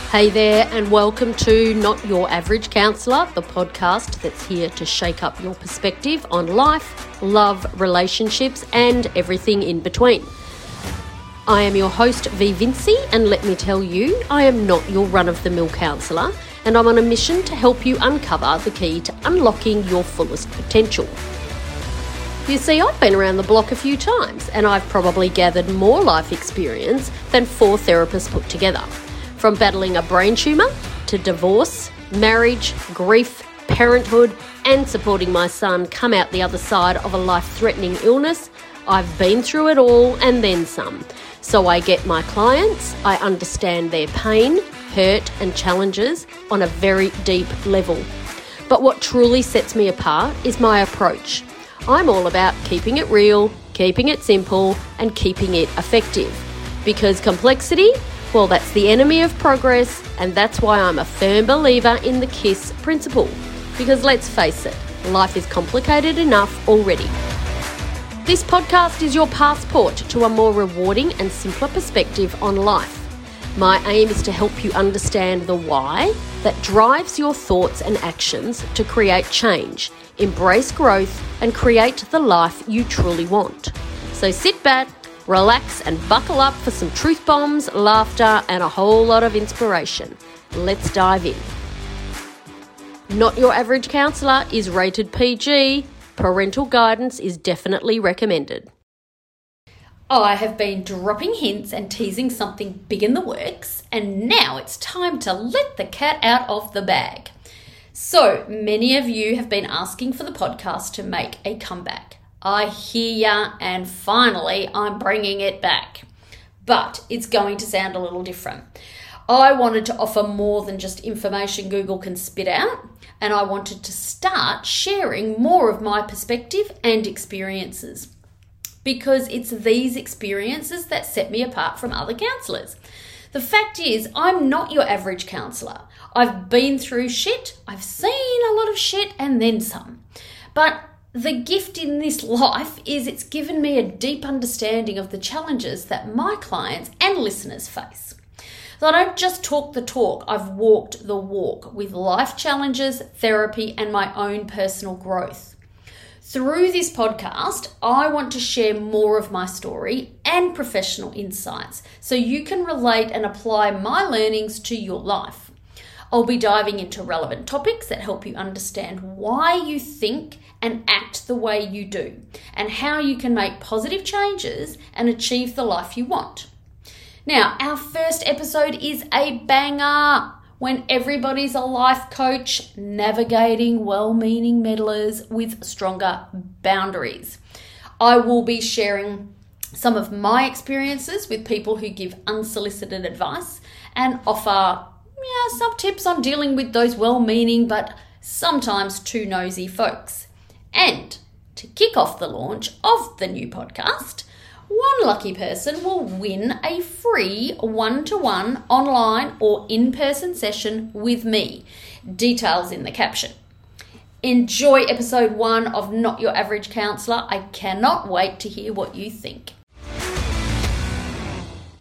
Hey there, and welcome to Not Your Average Counsellor, the podcast that's here to shake up your perspective on life, love, relationships, and everything in between. I am your host, V Vinci, and let me tell you, I am not your run-of-the-mill counsellor, and I'm on a mission to help you uncover the key to unlocking your fullest potential. You see, I've been around the block a few times, and I've probably gathered more life experience than 4 therapists put together. From battling a brain tumour to divorce, marriage, grief, parenthood, and supporting my son come out the other side of a life-threatening illness, I've been through it all and then some. So I get my clients, I understand their pain, hurt and challenges on a very deep level. But what truly sets me apart is my approach. I'm all about keeping it real, keeping it simple, and keeping it effective. Because complexity, well, that's the enemy of progress, and that's why I'm a firm believer in the KISS principle. Because let's face it, life is complicated enough already. This podcast is your passport to a more rewarding and simpler perspective on life. My aim is to help you understand the why that drives your thoughts and actions to create change, embrace growth, and create the life you truly want. So sit back, relax, and buckle up for some truth bombs, laughter, and a whole lot of inspiration. Let's dive in. Not Your Average Counsellor is rated PG. Parental guidance is definitely recommended. I have been dropping hints and teasing something big in the works, and now it's time to let the cat out of the bag. So many of you have been asking for the podcast to make a comeback. I hear ya, and finally I'm bringing it back. But it's going to sound a little different. I wanted to offer more than just information Google can spit out, and I wanted to start sharing more of my perspective and experiences. Because it's these experiences that set me apart from other counsellors. The fact is, I'm not your average counsellor. I've been through shit, I've seen a lot of shit, and then some. But the gift in this life is it's given me a deep understanding of the challenges that my clients and listeners face. So I don't just talk the talk, I've walked the walk with life challenges, therapy, and my own personal growth. Through this podcast, I want to share more of my story and professional insights so you can relate and apply my learnings to your life. I'll be diving into relevant topics that help you understand why you think and act the way you do, and how you can make positive changes and achieve the life you want. Now, our first episode is a banger. When everybody's a life coach, navigating well-meaning meddlers with stronger boundaries. I will be sharing some of my experiences with people who give unsolicited advice and offer some tips on dealing with those well-meaning but sometimes too nosy folks. And to kick off the launch of the new podcast, one lucky person will win a free one-to-one online or in-person session with me. Details in the caption. Enjoy episode 1 of Not Your Average Counsellor. I cannot wait to hear what you think.